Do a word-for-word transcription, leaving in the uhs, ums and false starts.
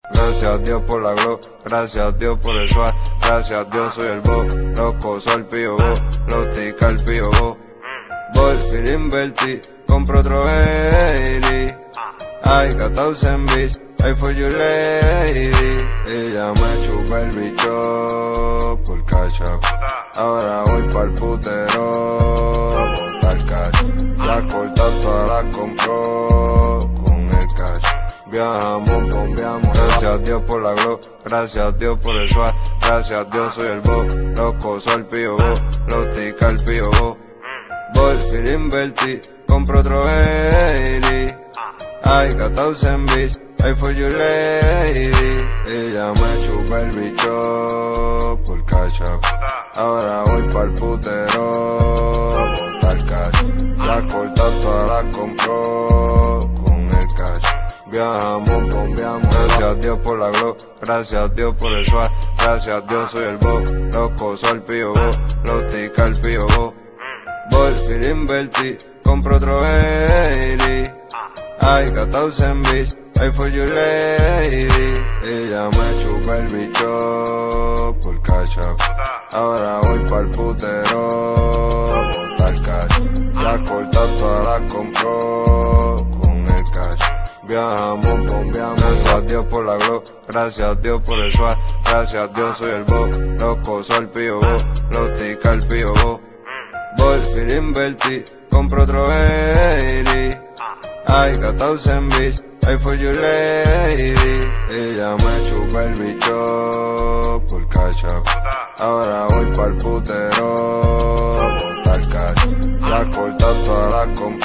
Gracias a Dios por la glow, gracias a Dios por el swag, gracias a Dios soy el bo, loco soy el pío bo, los tica el pío bo. Volví a invertir, compro otro baby, I got thousand bitch, I for you lady. Ella me chupa el bicho por cash up, ahora voy pa'l putero, botar cash. La corta toda la compró con el cash. Viajamos, bombeamos, gracias a Dios por la glow, gracias a Dios por el swag, gracias a Dios soy el bo, loco soy el pío bo, los tica el pío bo. Volví a invertir, compro otro baby, I got thousand bitch, I for you lady. Ella me chupa el bicho por cash up, ahora voy pa'l putero, botar cash. La corta toda la compró con el cash. Viajamos, bombeamos, gracias a Dios por la glow, gracias a Dios por el swag, gracias a Dios soy el bo, loco soy el pío bo, los tica el pío bo. Volví a invertir, compro otro baby, I got thousand bitch, I for you lady. Ella me chupa el bicho por cash up, ahora voy pa'l putero, botar cash. La corta toda la compró con el cash. Viajamos, bombeamos, gracias a Dios por la glow, gracias a Dios por el swag, gracias a Dios soy el bo, loco soy el pío bo, los tica el pío bo. Volví a invertir, compro otro baby, I got thousand bitch, I for you lady. Ella me chupa el bicho por cash up, ahora voy pa'l putero, botar cash. La corta toda la compró